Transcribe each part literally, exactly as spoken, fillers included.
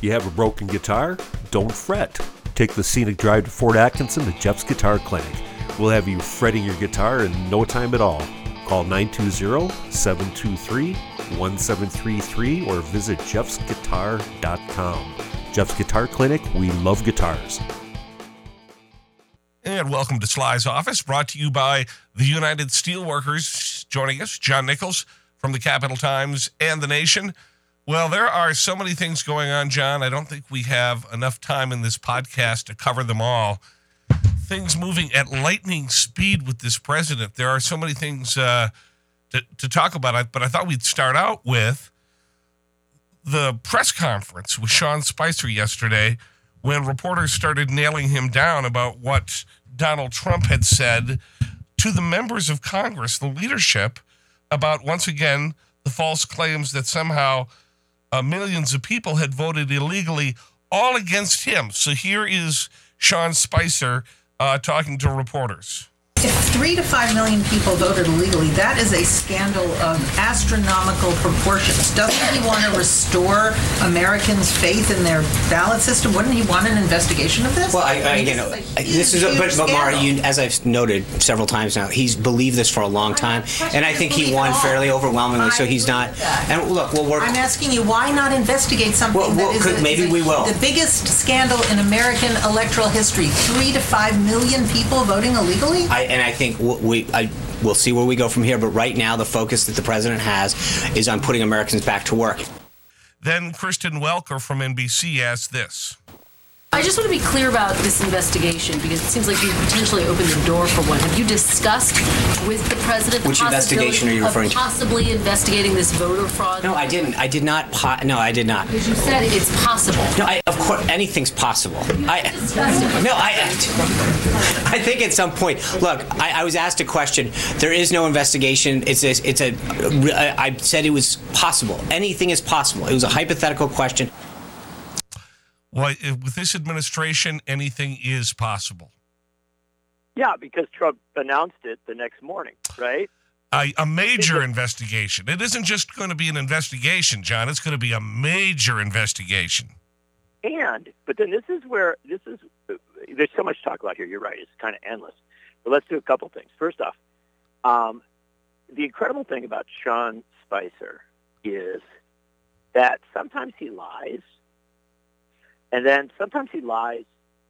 You have a broken guitar? Don't fret. Take the scenic drive to Fort Atkinson to Jeff's Guitar Clinic. We'll have you fretting your guitar in no time at all. Call nine two zero, seven two three, one seven three three or visit jeffs guitar dot com. Jeff's Guitar Clinic, we love guitars. And welcome to Sly's Office, brought to you by the United Steelworkers. Joining us, John Nichols from the Capital Times and The Nation. Well, there are so many things going on, John. I don't think we have enough time in this podcast to cover them all. Things moving at lightning speed with this president. There are so many things uh, to, to talk about, but I thought we'd start out with the press conference with Sean Spicer yesterday when reporters started nailing him down about what Donald Trump had said to the members of Congress, the leadership, about, once again, the false claims that somehow uh, millions of people had voted illegally, all against him. So here is Sean Spicer uh, talking to reporters. If three to five million people voted illegally, that is a scandal of astronomical proportions. Doesn't he want to restore Americans' faith in their ballot system? Wouldn't he want an investigation of this? Well, I, I, I mean, you know, this is a this huge, is, a, but, but Mara, scandal. you, as I've noted several times now, he's believed this for a long time, and I think he won fairly overwhelmingly. So he's not. And look, we'll work. I'm asking you, why not investigate something Well, well, that is, could- a, maybe is a, we will. the biggest scandal in American electoral history? Three to five million people voting illegally. I, and I think we, I, we'll see where we go from here. But right now, the focus that the president has is on putting Americans back to work. Then Kristen Welker from N B C asked this. I just want to be clear about this investigation because it seems like you potentially opened the door for one. Have you discussed with the president Which the investigation are you referring to? possibly investigating this voter fraud? No, I didn't. I did not. Po- no, I did not. Because you said it's possible. No, I, of course, anything's possible. I, no, I, I think at some point, look, I, I was asked a question. There is no investigation. It's a, it's a, I said it was possible. Anything is possible. It was a hypothetical question. Well, with this administration, anything is possible. Yeah, because Trump announced it the next morning, right? A, a major investigation. It isn't just going to be an investigation, John. It's going to be a major investigation. And, but then this is where, this is, there's so much to talk about here. You're right. It's kind of endless. But let's do a couple things. First off, um, the incredible thing about Sean Spicer is that sometimes he lies. And then sometimes he lies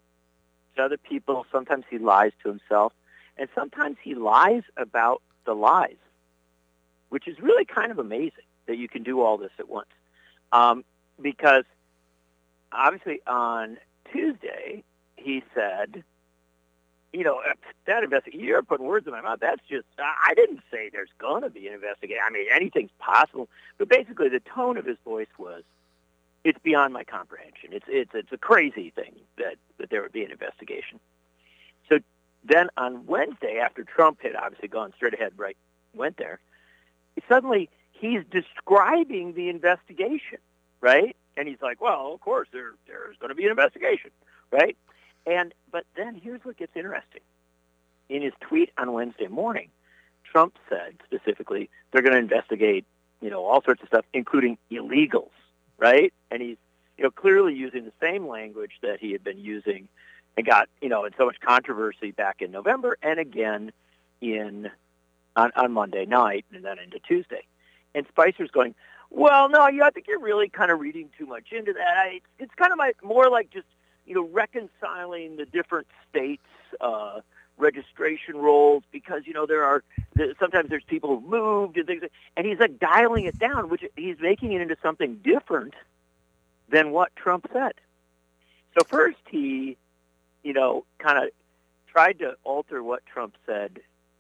to other people. Sometimes he lies to himself. And sometimes he lies about the lies, which is really kind of amazing that you can do all this at once. Um, because obviously on Tuesday, he said, you know, that investigation, you're putting words in my mouth. That's just, I didn't say there's going to be an investigation. I mean, anything's possible. But basically the tone of his voice was, it's beyond my comprehension. It's it's it's a crazy thing that, that there would be an investigation. So then on Wednesday, after Trump had obviously gone straight ahead, right, went there, suddenly he's describing the investigation, right? And he's like, well, of course, there there's going to be an investigation, right? And but then here's what gets interesting. In his tweet on Wednesday morning, Trump said specifically they're going to investigate, you know, all sorts of stuff, including illegals. Right? And he's, you know, clearly using the same language that he had been using and got, you know, in so much controversy back in November and again in on, on Monday night and then into Tuesday. And Spicer's going, well, no, you, I think you're really kind of reading too much into that. I, it's kind of like, more like just, you know, reconciling the different states' uh, registration rolls because, you know, there are sometimes there's people who moved and things, and he's like dialing it down, which he's making it into something different than what Trump said. So first he, you know, kind of tried to alter what Trump said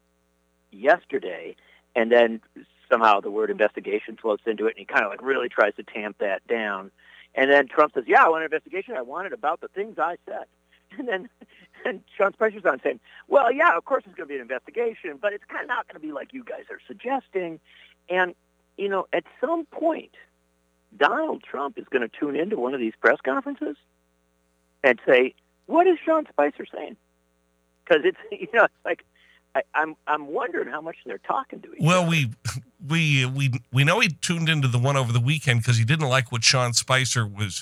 yesterday, and then somehow the word investigation floats into it, and he kind of like really tries to tamp that down. And then Trump says, yeah, I want an investigation. I want it about the things I said. And then and Sean Spicer's on saying, well, yeah, of course there's going to be an investigation, but it's kind of not going to be like you guys are suggesting. And, you know, at some point, Donald Trump is going to tune into one of these press conferences and say, what is Sean Spicer saying? Because it's, you know, it's like, I, I'm I'm wondering how much they're talking to each well, other. we we we we know he tuned into the one over the weekend because he didn't like what Sean Spicer was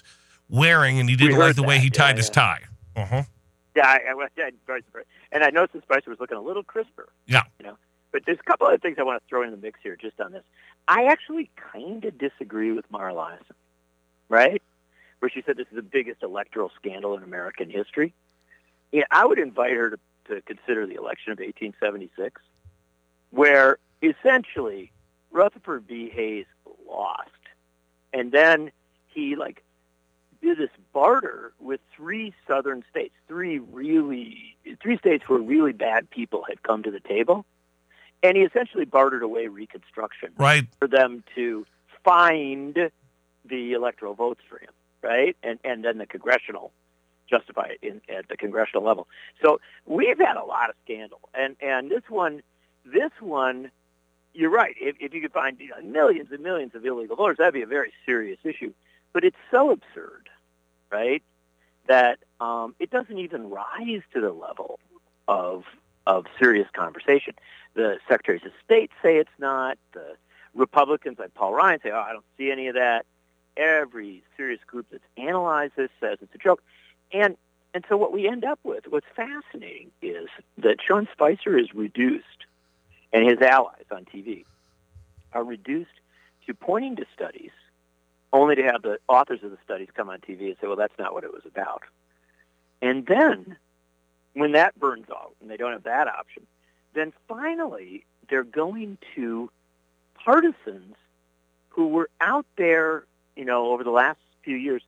wearing, and he didn't We like heard the way that. he tied Yeah, his yeah. tie. Uh-huh. Yeah, I, I, was- yeah, very surprised. And I noticed that Spicer was looking a little crisper. Yeah. You know, but there's a couple other things I want to throw in the mix here, just on this. I actually kind of disagree with Mara Liasson, right? Where she said this is the biggest electoral scandal in American history. Yeah, I would invite her to, to consider the election of eighteen seventy-six, where essentially Rutherford B. Hayes lost, and then he like did this barter with three southern states, three really three states where really bad people had come to the table, and he essentially bartered away Reconstruction Right. for them to find the electoral votes for him, right? And and then the congressional justify it in, at the congressional level. So we've had a lot of scandal, and and this one, this one, you're right. If, if you could find you know, millions and millions of illegal voters, that'd be a very serious issue. But it's so absurd, right, that um, it doesn't even rise to the level of of serious conversation. The secretaries of state say it's not. The Republicans like Paul Ryan say, oh, I don't see any of that. Every serious group that's analyzed this says it's a joke. And and so what we end up with, what's fascinating is that Sean Spicer is reduced, and his allies on T V are reduced to pointing to studies only to have the authors of the studies come on T V and say, well, that's not what it was about. And then when that burns out and they don't have that option, then finally they're going to partisans who were out there, you know, over the last few years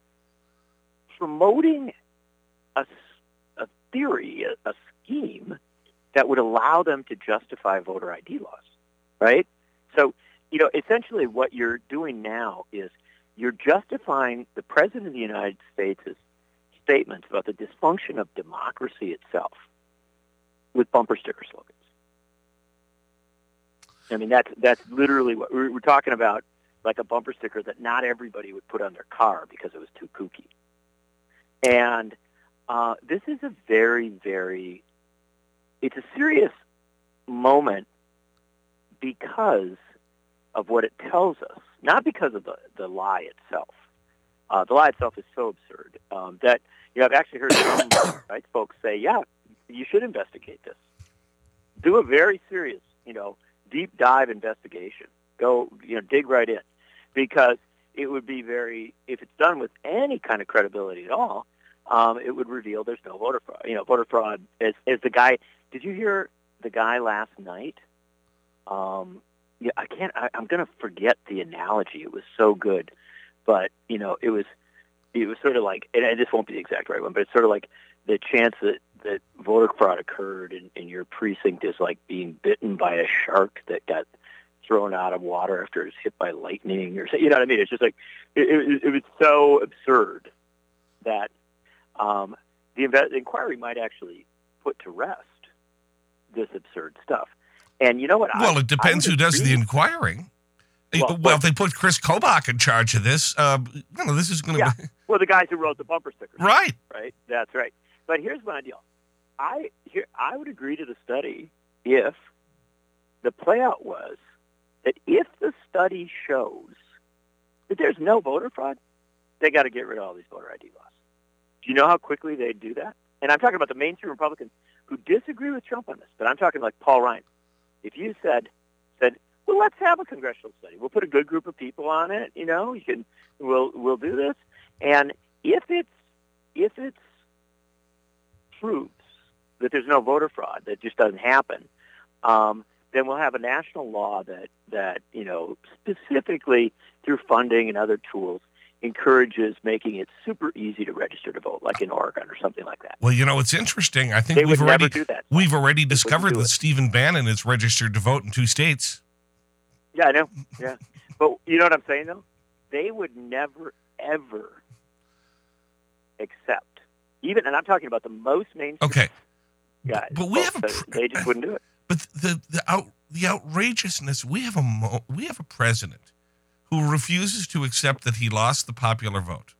promoting a, a theory, a, a scheme that would allow them to justify voter I D laws, right? So, you know, essentially what you're doing now is you're justifying the President of the United States' statements about the dysfunction of democracy itself with bumper sticker slogans. I mean, that's that's literally what we're, we're talking about, like a bumper sticker that not everybody would put on their car because it was too kooky. And uh, this is a very, very, it's a serious moment because of what it tells us, not because of the, the lie itself. Uh, the lie itself is so absurd um, that, you know, I've actually heard some right, folks say, yeah, you should investigate this. Do a very serious, you know, deep dive investigation. Go, you know, dig right in. Because it would be very, if it's done with any kind of credibility at all, um, it would reveal there's no voter fraud. You know, voter fraud is, is the guy, did you hear the guy last night? Um, yeah, I can't, I, I'm going to forget the analogy. It was so good. But, you know, it was, it was sort of like, and this won't be the exact right one, but it's sort of like the chance that, that voter fraud occurred in, in your precinct is like being bitten by a shark that got thrown out of water after it was hit by lightning, or you know what I mean? It's just like it, it, it was so absurd that um, the, inve- the inquiry might actually put to rest this absurd stuff. And you know what? Well, I, it depends I who does agree. the inquiring. Well, Well, but- if they put Chris Kobach in charge of this, uh, you know, this is going to Yeah. be Well, the guys who wrote the bumper stickers, right. right? That's right. But here's my deal. I here I would agree to the study if the playout was that if the study shows that there's no voter fraud, they got to get rid of all these voter I D laws. Do you know how quickly they'd do that? And I'm talking about the mainstream Republicans who disagree with Trump on this, but I'm talking like Paul Ryan. If you said, said, well, let's have a congressional study. We'll put a good group of people on it. You know, you can, we'll we'll do this. And if it's if it's proves that there's no voter fraud, that just doesn't happen, um, then we'll have a national law that, that, you know, specifically through funding and other tools encourages making it super easy to register to vote, like in Oregon or something like that. Well, you know, it's interesting. I think They we've would already never do that. we've already discovered do that it. Stephen Bannon is registered to vote in two states. Yeah, I know. Yeah. But you know what I'm saying, though? They would never, ever accept, even, and I'm talking about the most mainstream Okay, guys. but we folks, have a that pr- they just wouldn't do it. but the the out the outrageousness. We have a mo- we have a president who refuses to accept that he lost the popular vote,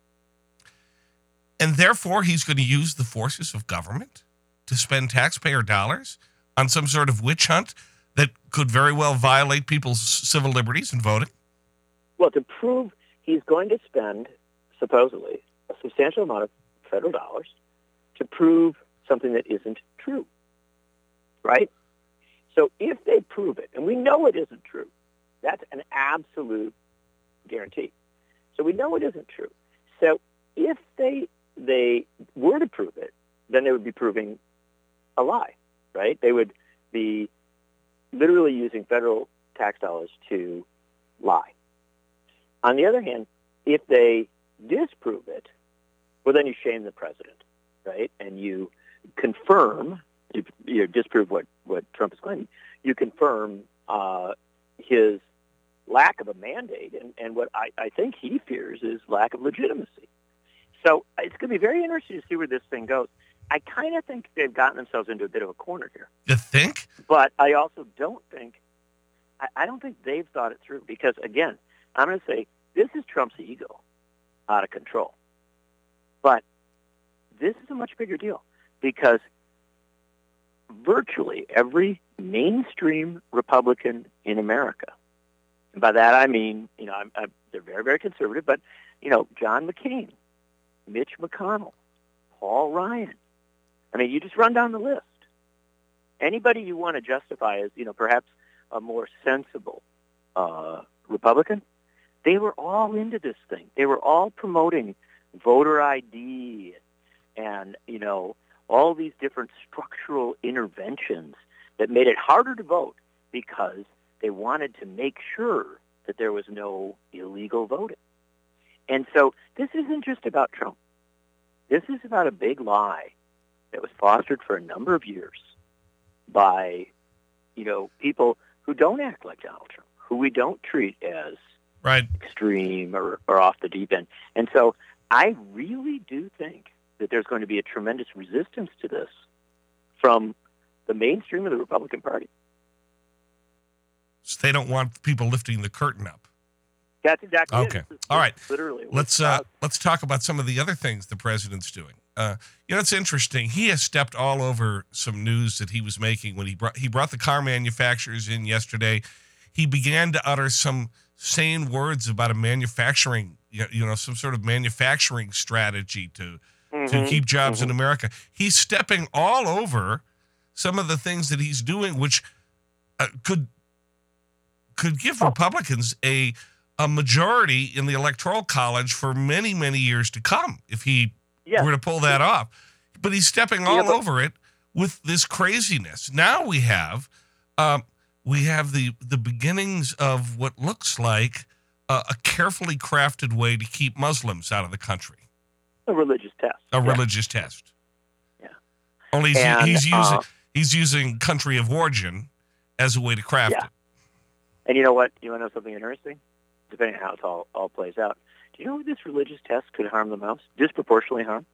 and therefore he's going to use the forces of government to spend taxpayer dollars on some sort of witch hunt that could very well violate people's civil liberties in voting. Well, to prove he's going to spend, supposedly, substantial amount of federal dollars to prove something that isn't true, right? So if they prove it, and we know it isn't true, that's an absolute guarantee. So we know it isn't true. So if they they were to prove it, then they would be proving a lie, right? They would be literally using federal tax dollars to lie. On the other hand, if they disprove it, well, then you shame the president, right? And you confirm, you, you disprove what, what Trump is claiming, you confirm uh, his lack of a mandate, and, and what I, I think he fears is lack of legitimacy. So it's going to be very interesting to see where this thing goes. I kind of think they've gotten themselves into a bit of a corner here. You think? But I also don't think, I, I don't think they've thought it through because, again, I'm going to say this is Trump's ego out of control. But this is a much bigger deal because virtually every mainstream Republican in America, and by that I mean, you know, I'm, I'm, they're very, very conservative, but, you know, John McCain, Mitch McConnell, Paul Ryan. I mean, you just run down the list. Anybody you want to justify as, you know, perhaps a more sensible uh, Republican, they were all into this thing. They were all promoting voter I D and, you know, all these different structural interventions that made it harder to vote because they wanted to make sure that there was no illegal voting. And so this isn't just about Trump. This is about a big lie that was fostered for a number of years by, you know, people who don't act like Donald Trump, who we don't treat as right. extreme or, or off the deep end. And so I really do think that there's going to be a tremendous resistance to this from the mainstream of the Republican Party. So they don't want people lifting the curtain up. That's exactly okay. it. All right. Literally. Let's uh, let's talk about some of the other things the president's doing. Uh, you know, it's interesting. He has stepped all over some news that he was making when he brought he brought the car manufacturers in yesterday. He began to utter some sane words about a manufacturing, you know, some sort of manufacturing strategy to mm-hmm. to keep jobs mm-hmm. in America. He's stepping all over some of the things that he's doing, which uh, could could give Republicans a a majority in the Electoral College for many, many years to come if he yes. were to pull that off. But he's stepping all yeah, but- over it with this craziness. Now we have um, we have the, the beginnings of what looks like uh, a carefully crafted way to keep Muslims out of the country. A religious test. A yeah. religious test. Yeah. Only he's, and, he's using uh, he's using country of origin as a way to craft yeah. it. And you know what? You want to know something interesting? Depending on how it all, all plays out. Do you know who this religious test could harm the most? Disproportionately harm?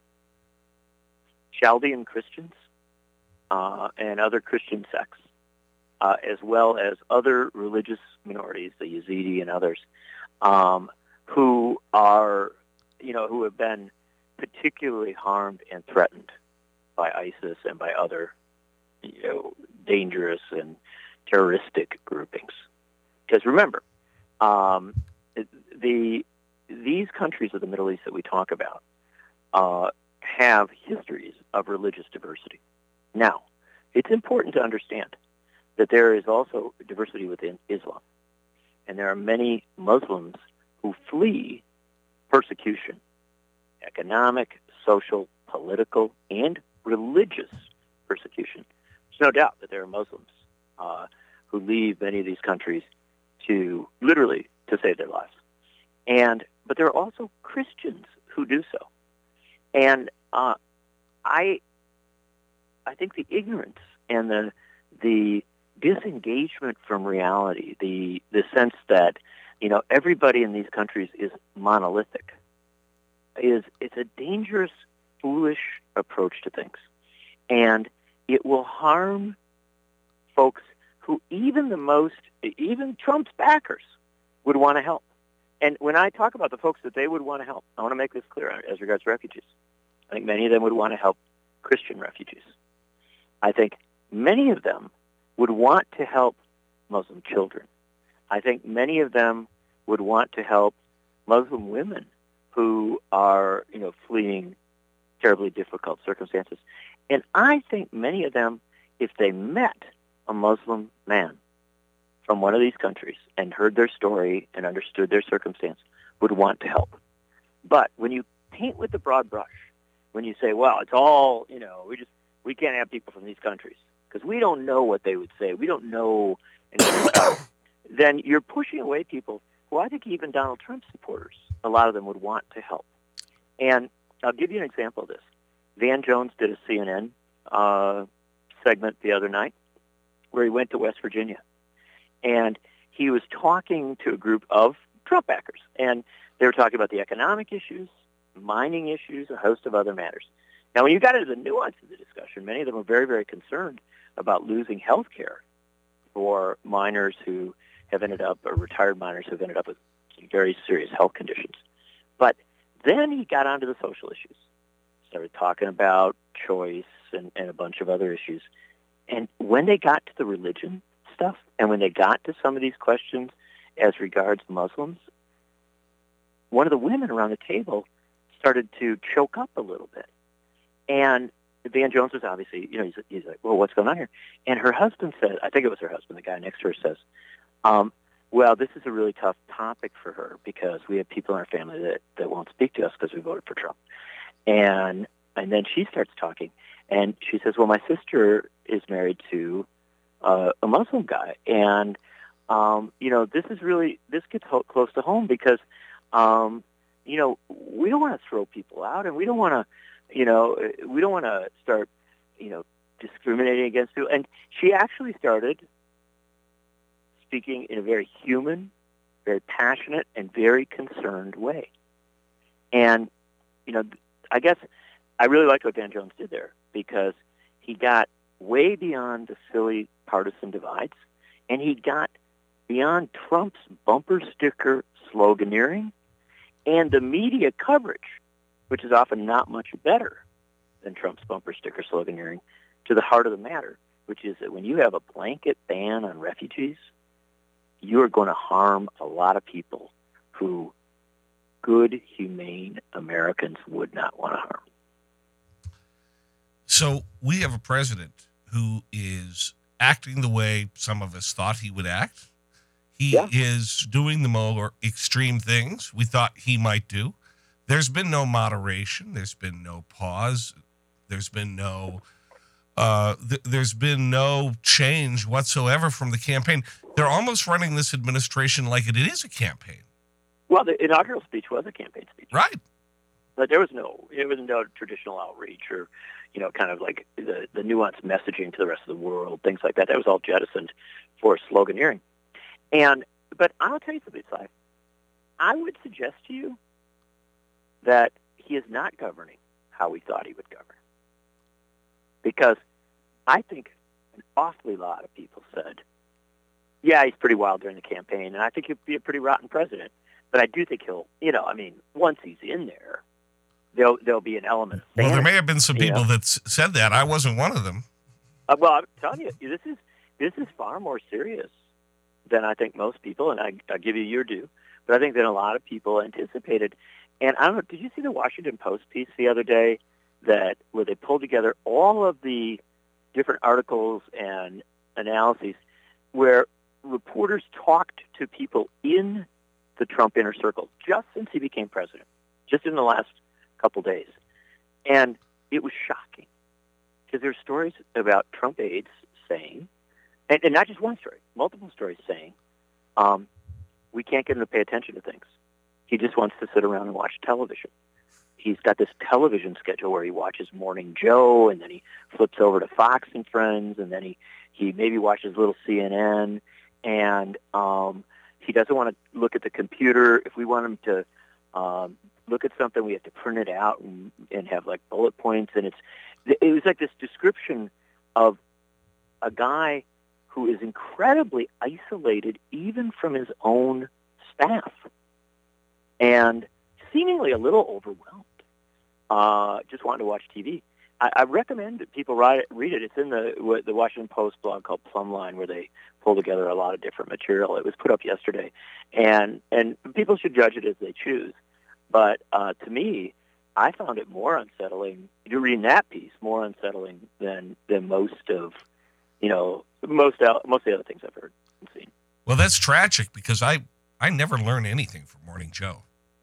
Chaldean Christians uh, and other Christian sects, uh, as well as other religious minorities, the Yazidi and others, um, who are, you know, who have been particularly harmed and threatened by ISIS and by other, you know, dangerous and terroristic groupings. Because remember, um, the these countries of the Middle East that we talk about uh, have histories of religious diversity. Now, it's important to understand that there is also diversity within Islam, and there are many Muslims who flee persecution, economic, social, political, and religious persecution. There's no doubt that there are Muslims uh, who leave many of these countries to literally to save their lives. And but there are also Christians who do so. And uh, I I think the ignorance and the the disengagement from reality, the the sense that, you know, everybody in these countries is monolithic, is it's a dangerous, foolish approach to things. And it will harm folks who even the most, even Trump's backers would want to help. And when I talk about the folks that they would want to help, I want to make this clear as regards refugees. I think many of them would want to help Christian refugees. I think many of them would want to help Muslim children. I think many of them would want to help Muslim women who are, you know, terribly difficult circumstances. And I think many of them, if they met a Muslim man from one of these countries and heard their story and understood their circumstance, would want to help. But when you paint with the broad brush, when you say, well, it's all, you know, we just, we can't have people from these countries because we don't know what they would say. We don't know anything about it. Then you're pushing away people who I think even Donald Trump supporters, a lot of them would want to help. And I'll give you an example of this. Van Jones did a C N N uh, segment the other night where he went to West Virginia. And he was talking to a group of Trump backers. And they were talking about the economic issues, mining issues, a host of other matters. Now, when you got into the nuance of the discussion, many of them were very, very concerned about losing health care for miners who have ended up, or retired miners who have ended up with very serious health conditions. But then he got onto the social issues, started talking about choice and, and a bunch of other issues. And when they got to the religion stuff, and when they got to some of these questions as regards Muslims, one of the women around the table started to choke up a little bit. And Van Jones was obviously, you know, he's, he's like, well, what's going on here? And her husband said, I think it was her husband, the guy next to her says, um, well, this is a really tough topic for her because we have people in our family that, that won't speak to us because we voted for Trump. And and then she starts talking, and she says, well, my sister is married to uh, a Muslim guy. And, um, you know, this is really, this gets ho- close to home because, um, you know, we don't want to throw people out, and we don't want to, you know, we don't want to start, you know, discriminating against people. And she actually started speaking in a very human, very passionate, and very concerned way. And, you know, I guess I really liked what Dan Jones did there because he got way beyond the silly partisan divides, and he got beyond Trump's bumper sticker sloganeering and the media coverage, which is often not much better than Trump's bumper sticker sloganeering, to the heart of the matter, which is that when you have a blanket ban on refugees, you are going to harm a lot of people who good, humane Americans would not want to harm. So we have a president who is acting the way some of us thought he would act. He Yeah. is doing the more extreme things we thought he might do. There's been no moderation. There's been no pause. There's been no uh, th- there's been no change whatsoever from the campaign. They're almost running this administration like it is a campaign. Well, the inaugural speech was a campaign speech. Right. But there was no, it was no traditional outreach or, you know, kind of like the, the nuanced messaging to the rest of the world, things like that. That was all jettisoned for sloganeering. And, but I'll tell you something, Si. I would suggest to you that he is not governing how we thought he would govern. Because I think an awfully lot of people said, yeah, he's pretty wild during the campaign, and I think he'd be a pretty rotten president. But I do think he'll, you know, I mean, once he's in there, there'll, there'll be an element of sanity. Well, there may have been some people know? that s- said that. I wasn't one of them. Uh, well, I'm telling you, this is this is far more serious than I think most people, and I, I'll give you your due, but I think that a lot of people anticipated. And I don't know, did you see the Washington Post piece the other day that where they pulled together all of the different articles and analyses where reporters talked to people in the Trump inner circle just since he became president, just in the last couple days. And it was shocking because there are stories about Trump aides saying, and, and not just one story, multiple stories saying, um, we can't get him to pay attention to things. He just wants to sit around and watch television. He's got this television schedule where he watches Morning Joe, and then he flips over to Fox and Friends, and then he, he maybe watches a little C N N, and um, he doesn't want to look at the computer. If we want him to um, look at something, we have to print it out and, and have like bullet points. And it's it was like this description of a guy who is incredibly isolated even from his own staff and seemingly a little overwhelmed, uh, just wanting to watch T V. I, I recommend that people write it, read it. It's in the the Washington Post blog called Plumline, where they pull together a lot of different material. It was put up yesterday, and and people should judge it as they choose. But uh, to me, I found it more unsettling. You're reading that piece more unsettling than than most of, you know, most el- most of the other things I've heard and seen. Well, that's tragic because I I never learn anything from Morning Joe.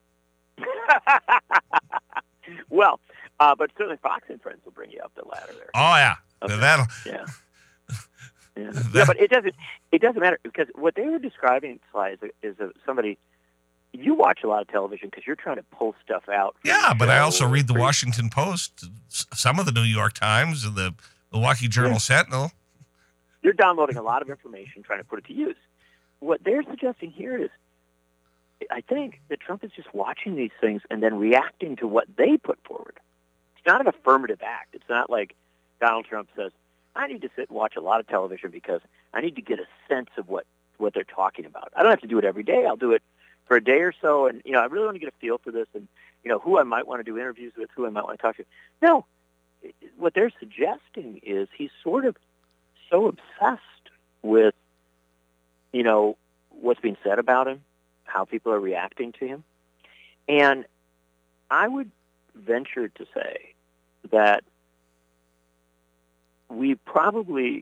Well, uh, but certainly Fox and Friends will bring you up the ladder there. Oh yeah, Okay. that'll Yeah. Yeah. That- yeah, but it doesn't. It doesn't matter because what they were describing, Sly, is, a, is a, somebody. You watch a lot of television because you're trying to pull stuff out. from yeah. the But I show also read the or- Washington Post, s- some of the New York Times, and the Milwaukee Journal Yeah. Sentinel. You're downloading a lot of information, trying to put it to use. What they're suggesting here is, I think that Trump is just watching these things and then reacting to what they put forward. It's not an affirmative act. It's not like Donald Trump says, I need to sit and watch a lot of television because I need to get a sense of what, what they're talking about. I don't have to do it every day. I'll do it for a day or so, and, you know, I really want to get a feel for this and, you know, who I might want to do interviews with, who I might want to talk to. No, what they're suggesting is he's sort of so obsessed with, you know, what's being said about him, how people are reacting to him. And I would venture to say that we probably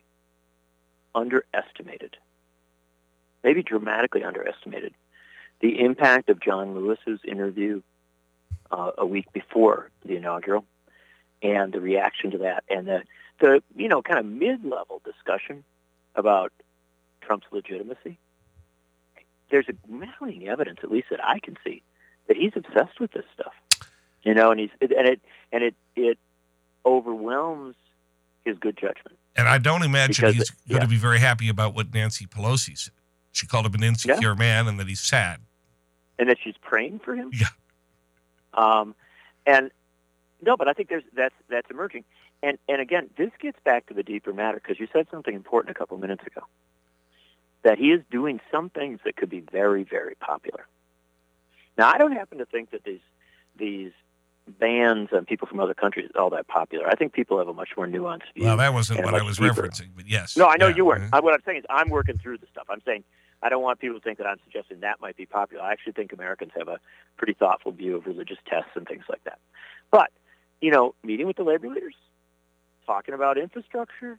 underestimated, maybe dramatically underestimated, the impact of John Lewis's interview uh, a week before the inaugural and the reaction to that and the, the you know, kind of mid-level discussion about Trump's legitimacy. There's a mounting evidence, at least that I can see, that he's obsessed with this stuff. You know, and he's and it and it it overwhelms his good judgment. And I don't imagine Because he's it- going yeah. to be very happy about what Nancy Pelosi said. She called him an insecure man and that he's sad. And that she's praying for him. Yeah. Um, and no, but I think there's that's that's emerging. And and again, this gets back to the deeper matter because you said something important a couple minutes ago. That he is doing some things that could be very, very popular. Now, I don't happen to think that these these bans on people from other countries is all that popular. I think people have a much more nuanced view. Well, that wasn't and a what I much was deeper- referencing, but yes. No, I know Yeah. you weren't. I, what I'm saying is I'm working through the stuff. I'm saying I don't want people to think that I'm suggesting that might be popular. I actually think Americans have a pretty thoughtful view of religious tests and things like that. But, you know, meeting with the labor leaders, talking about infrastructure,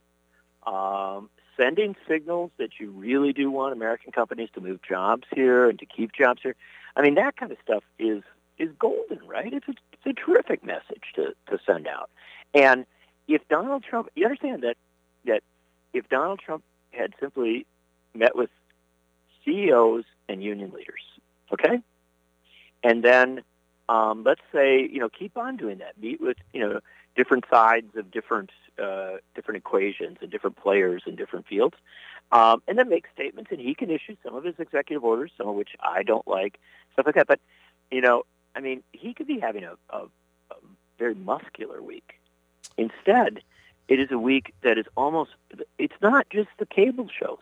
um, sending signals that you really do want American companies to move jobs here and to keep jobs here. I mean, that kind of stuff is is golden, right? It's a, it's a terrific message to, to send out. And if Donald Trump, you understand that that if Donald Trump had simply met with C E Os and union leaders, okay, and then um, let's say, you know, keep on doing that. Meet with, you know, different sides of different uh, different equations and different players in different fields, um, and then make statements. And he can issue some of his executive orders, some of which I don't like, stuff like that. But, you know, I mean, he could be having a, a, a very muscular week. Instead, it is a week that is almost, it's not just the cable shows.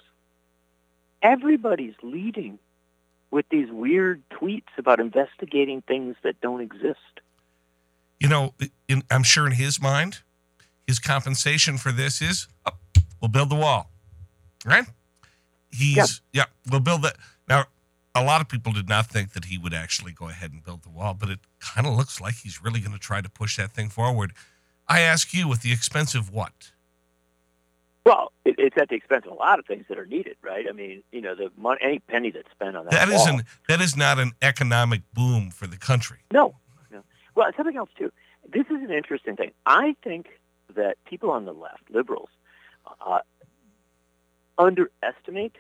Everybody's leading with these weird tweets about investigating things that don't exist. You know, in, I'm sure in his mind, his compensation for this is, oh, we'll build the wall, right? He's, yeah, yeah we'll build that. Now, a lot of people did not think that he would actually go ahead and build the wall, but it kind of looks like he's really going to try to push that thing forward. I ask you, with the expense of what? Well, it, it's at the expense of a lot of things that are needed, right? I mean, you know, the money, any penny that's spent on that That wall. isn't, that is not an economic boom for the country. No, no. Well, and something else, too. This is an interesting thing. I think that people on the left, liberals, uh, underestimate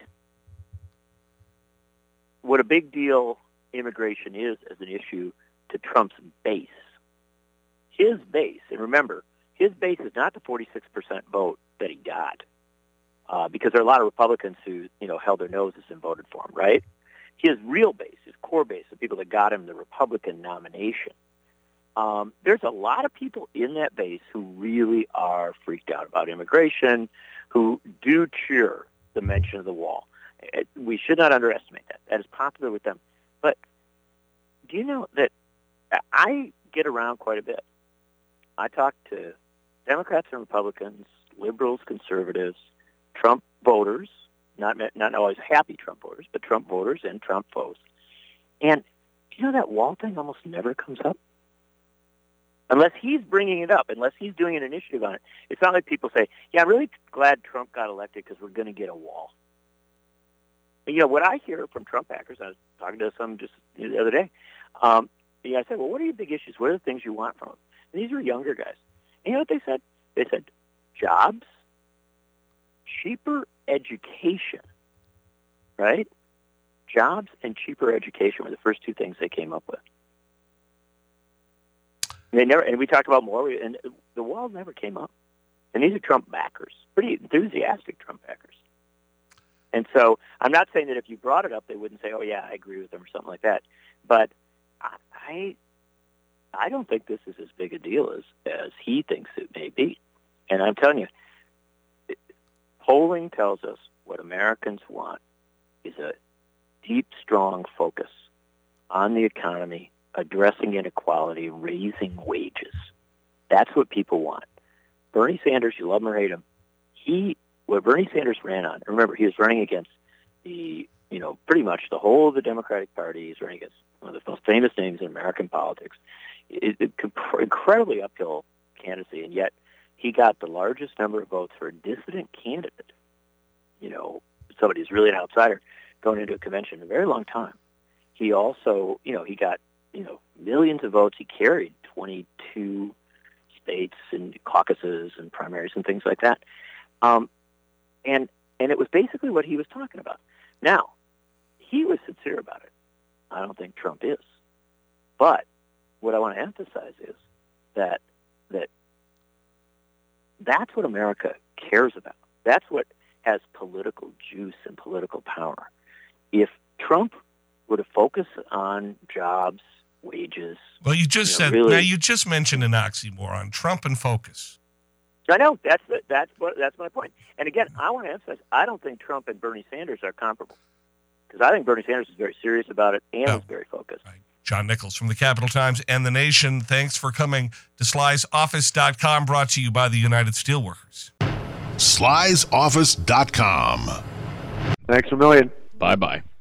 what a big deal immigration is as an issue to Trump's base. His base, and remember, his base is not the forty-six percent vote that he got, uh, because there are a lot of Republicans who, you know, held their noses and voted for him, right? His real base, his core base, the people that got him the Republican nomination, um, there's a lot of people in that base who really are freaked out about immigration, who do cheer the mention of the wall. It, we should not underestimate that. That is popular with them. But do you know that I get around quite a bit? I talk to Democrats and Republicans, liberals, conservatives, Trump voters, not not always happy Trump voters, but Trump voters and Trump foes. And you know that wall thing almost never comes up. Unless he's bringing it up, unless he's doing an initiative on it. It's not like people say, yeah, I'm really glad Trump got elected because we're going to get a wall. You know, what I hear from Trump backers, I was talking to some just the other day, um, yeah, I said, well, what are your big issues? What are the things you want from them? And these were younger guys. And you know what they said? They said, jobs, cheaper education, right? Jobs and cheaper education were the first two things they came up with. And they never, and we talked about more, and the wall never came up. And these are Trump backers, pretty enthusiastic Trump backers. And so I'm not saying that if you brought it up, they wouldn't say, oh, yeah, I agree with them or something like that. But I I don't think this is as big a deal as, as he thinks it may be. And I'm telling you, polling tells us what Americans want is a deep, strong focus on the economy, addressing inequality, raising wages. That's what people want. Bernie Sanders, you love him or hate him, he, what Bernie Sanders ran on, remember, he was running against the, you know, pretty much the whole of the Democratic Party. He's running against one of the most famous names in American politics. It, it, incredibly uphill candidacy, and yet he got the largest number of votes for a dissident candidate. You know, somebody who's really an outsider going into a convention in a very long time. He also, you know, he got, you know, millions of votes. He carried twenty-two states and caucuses and primaries and things like that. Um, and and it was basically what he was talking about. Now, he was sincere about it. I don't think Trump is. But what I want to emphasize is that that that's what America cares about. That's what has political juice and political power. If Trump were to focus on jobs, wages. Well, you just you know, said, really, now you just mentioned an oxymoron, Trump and focus. I know, that's the, that's what that's my point. And again, I want to emphasize, I don't think Trump and Bernie Sanders are comparable. Because I think Bernie Sanders is very serious about it and oh. is very focused. Right. John Nichols from the Capital Times and The Nation, thanks for coming to Sly's Office dot com, brought to you by the United Steelworkers. Sly's Office dot com. Thanks a million. Bye-bye.